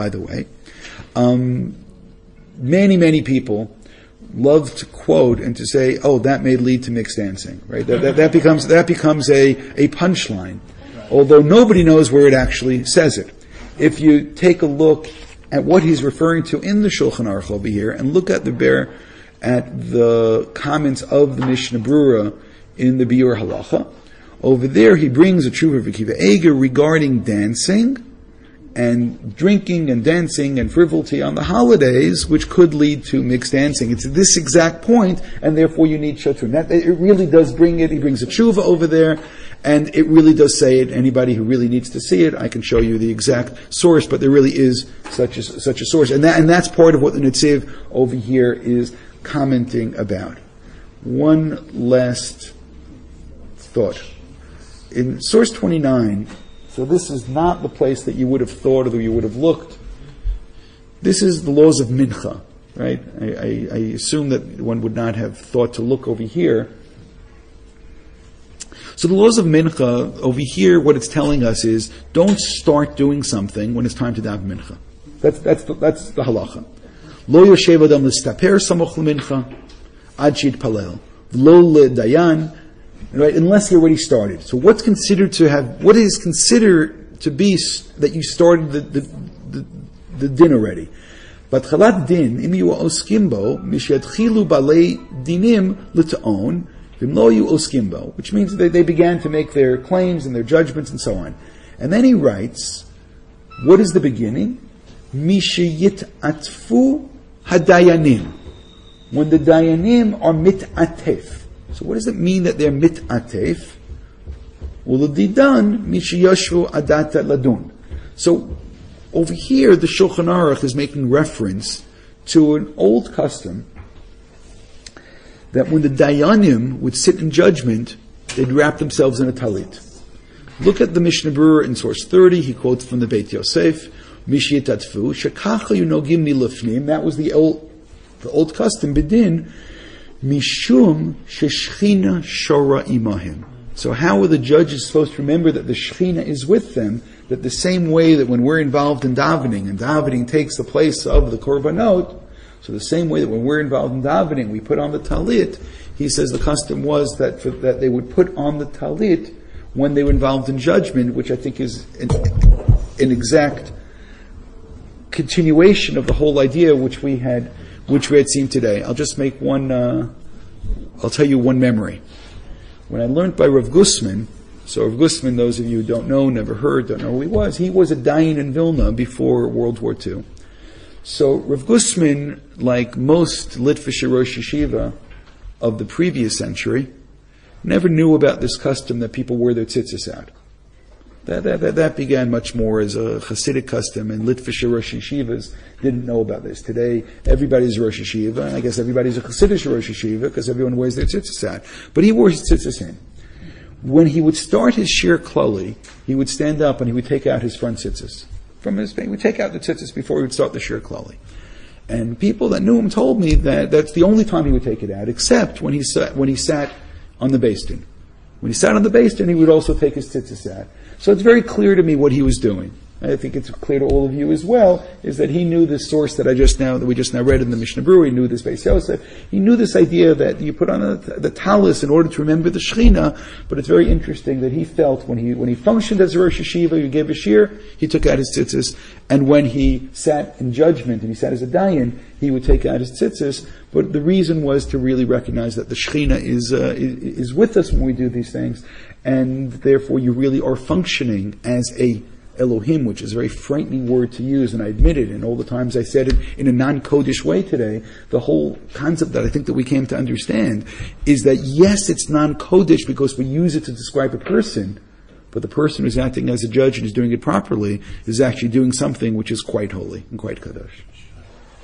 [SPEAKER 1] many people love to quote and to say, "Oh, that may lead to mixed dancing." Right? That becomes a punchline. Although nobody knows where it actually says it. If you take a look at what he's referring to in the Shulchan Aruch over here, and look at the comments of the Mishnah Brura in the Biur Halacha, over there he brings a tshuva of Akiva Eger regarding dancing and drinking and dancing and frivolity on the holidays, which could lead to mixed dancing. It's this exact point, and therefore you need shotrim. It really does bring it. He brings a tshuva over there, and it really does say it. Anybody who really needs to see it, I can show you the exact source, but there really is such a source. And that's part of what the Netziv over here is commenting about. One last thought. In source 29, so this is not the place that you would have thought or you would have looked. This is the laws of Mincha, right? I assume that one would not have thought to look over here. So the laws of Mincha, over here, what it's telling us is, don't start doing something when it's time to daven Mincha. That's the halacha. Lo yoshev adam l'staper samoch l'mincha, ad sheyitpalel. Lo ledayan, right, unless he already started. So what is considered to be that you started the din already? But chalat din, im yu oskim bo, mishyadchilu balei dinim l'ta'on, v'imlo yu oskim bo, which means that they began to make their claims and their judgments and so on. And then he writes, what is the beginning? Mishayit atfu hadayanim. When the dayanim are mit'atef. So what does it mean that they're mit'atef? Uladidan mishayashvu adata ladun. So over here, the Shulchan Aruch is making reference to an old custom that when the dayanim would sit in judgment, they'd wrap themselves in a talit. Look at the Mishnah Brura in source 30. He quotes from the Beit Yosef, Mishayit atfu shekacha yunogim nilafnim. That was the old custom, bidin, mishum sheshchina shora imahim. So how are the judges supposed to remember that the Shechina is with them? That the same way that when we're involved in davening, and davening takes the place of the korbanot, so the same way that when we're involved in davening, we put on the talit. He says the custom was that they would put on the talit when they were involved in judgment, which I think is an exact continuation of the whole idea which we had seen today. I'll just make I'll tell you one memory. When I learned by Rav Gusman, so Rav Gusman, those of you who don't know, never heard, don't know who he was a dayan in Vilna before World War II. So Rav Gusman, like most Litvish Rosh Yeshiva of the previous century, never knew about this custom that people wear their tzitzis out. That began much more as a Hasidic custom, and Litvish Rosh Yeshivas didn't know about this. Today, everybody's Rosh Yeshiva, and I guess everybody's a Hasidic Rosh Yeshiva because everyone wears their tzitzis out. But he wore his tzitzis in. When he would start his shir klali, he would stand up and he would take out his front tzitzis. He would take out the tzitzis before he would start the shir klali. And people that knew him told me that that's the only time he would take it out, except when he sat on the Beis Din. When he sat on the Beis Din, he would also take his tzitzis out. So it's very clear to me what he was doing. I think it's clear to all of you as well, is that he knew this source that we just now read in the Mishnah Berurah. He knew this Beis Yosef. He knew this idea that you put on the talus in order to remember the Shechina. But it's very interesting that he felt when he functioned as a Rosh Yeshiva, he gave a shir, he took out his tzitzis, and when he sat in judgment and he sat as a dayan, he would take out his tzitzis. But the reason was to really recognize that the Shechina is with us when we do these things, and therefore you really are functioning as a Elohim, which is a very frightening word to use, and I admit it, and all the times I said it in a non-Kodesh way today, the whole concept that I think that we came to understand is that yes, it's non-Kodesh because we use it to describe a person, but the person who's acting as a judge and is doing it properly is actually doing something which is quite holy and quite Kadosh.